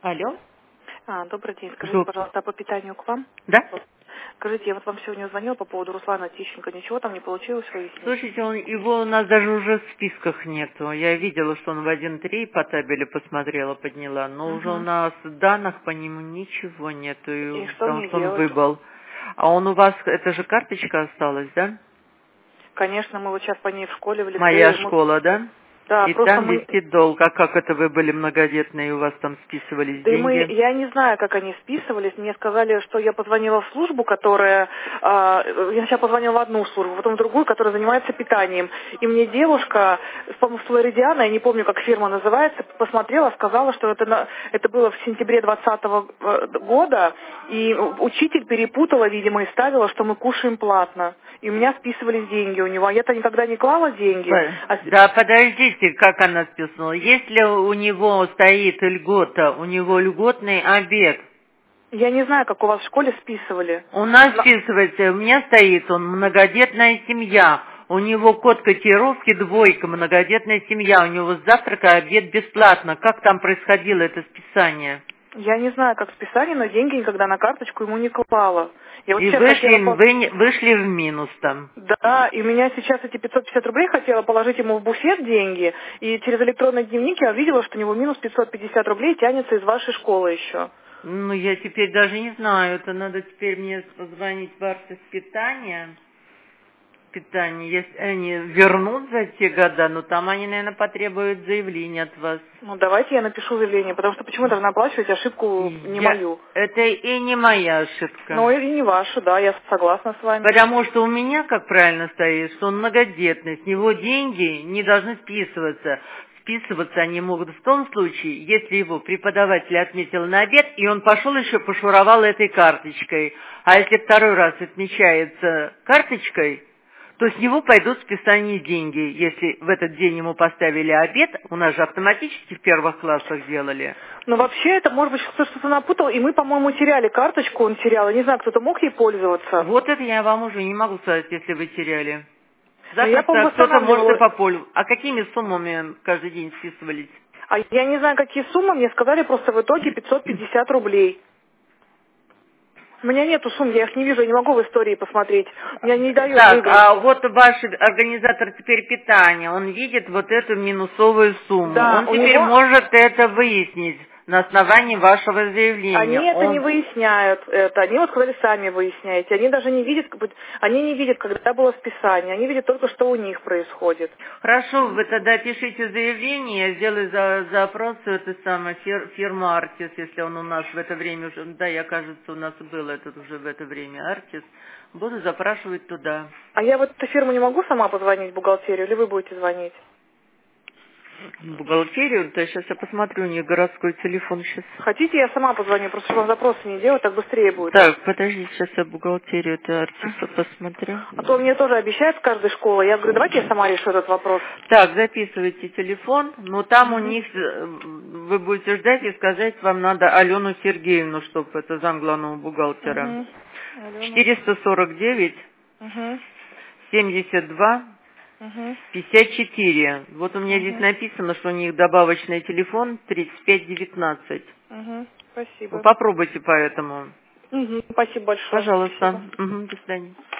Алло. Добрый день. Скажите, пожалуйста, по питанию к вам? Да? Скажите, я вот вам сегодня звонила по поводу Руслана Тищенко. Ничего там не получилось выяснить? Слушайте, его у нас даже уже в списках нету. Я видела, что он в 1.3 по табелю посмотрела, подняла, но уже у нас данных по нему ничего нету, И что потому мне что он делать? выбыл. А он у вас, это же карточка осталась, да? Конечно, мы вот сейчас по ней в школе, в лицее. Моя школа, да? Да, И просто там мы... висит долг. А как это вы были многодетные, и у вас там списывались Да и деньги? я не знаю, как они списывались. Мне сказали, что я позвонила в службу, которая... я сначала позвонила в одну службу, потом в другую, которая занимается питанием. И мне девушка, по-моему, Флоридиана, я не помню, как фирма называется, посмотрела, сказала, что это было в сентябре 2020 года, и учитель перепутала, видимо, и ставила, что мы кушаем платно. И у меня списывались деньги у него. А я-то никогда не клала деньги. Да, подождите, как она списывала. Если у него стоит льгота, у него льготный обед. Я не знаю, как у вас в школе списывали. У нас списывается, у меня стоит он многодетная семья. У него код котировки двойка, многодетная семья. У него завтрак и обед бесплатно. Как там происходило это списание? Я не знаю, как списание, но деньги никогда на карточку ему не клала. Я вот И сейчас вышли в минус там. Да, и у меня сейчас эти 550 рублей хотела положить ему в буфет деньги, и через электронный дневник я увидела, что у него минус 550 рублей тянется из вашей школы еще. Ну, я теперь даже не знаю, это надо теперь мне позвонить в Арсис питания, если они вернут за те года, но там они, наверное, потребуют заявление от вас. Ну, давайте я напишу заявление, потому что почему я должна оплачивать ошибку не мою? Это и не моя ошибка. Ну, и не вашу, да, я согласна с вами. Потому что у меня, как правильно стоит, что он многодетный, с него деньги не должны списываться. Списываться они могут в том случае, если его преподаватель отметил на обед, и он пошел еще пошуровал этой карточкой. А если второй раз отмечается карточкой, то с него пойдут списание деньги. Если в этот день ему поставили обед, у нас же автоматически в первых классах делали. Но вообще это, может быть, кто-то что-то напутал, и мы, по-моему, теряли карточку, он терял. Я не знаю, кто-то мог ей пользоваться. Вот это я вам уже не могу сказать, если вы теряли. Я, Запросто кто-то может и попользоваться. А какими суммами каждый день списывались? А я не знаю, какие суммы, мне сказали просто в итоге 550 рублей. У меня нету сумм, я их не вижу, я не могу в истории посмотреть. Меня не дают выиграть. А вот ваш организатор теперь питания, он видит вот эту минусовую сумму. Да, он теперь может это выяснить на основании вашего заявления. Они это не выясняют, они вот сказали, сами выясняете. Они даже не видят, когда было списание, они видят только, что у них происходит. Хорошо, вы тогда пишите заявление, я сделаю запрос в эту самую фирму Артис, если он у нас в это время уже, да, я, кажется, у нас был этот уже в это время Артис, буду запрашивать туда. А я в эту фирму не могу сама позвонить в бухгалтерию, или вы будете звонить? Бухгалтерию? Да, сейчас я посмотрю, у нее городской телефон сейчас. Хотите, я сама позвоню, просто чтобы вам запросы не делать, так быстрее будет. Так, подождите, сейчас я бухгалтерию это Артиса посмотрю. А то мне тоже обещают с каждой школы. Я говорю, давайте я сама решу этот вопрос. Так, записывайте телефон, но там у них, вы будете ждать и сказать, вам надо Алену Сергеевну, чтобы это зам главного бухгалтера. 449 72 54. Вот у меня здесь написано, что у них добавочный телефон 3519. Спасибо. Попробуйте поэтому. Спасибо большое. Пожалуйста. До свидания.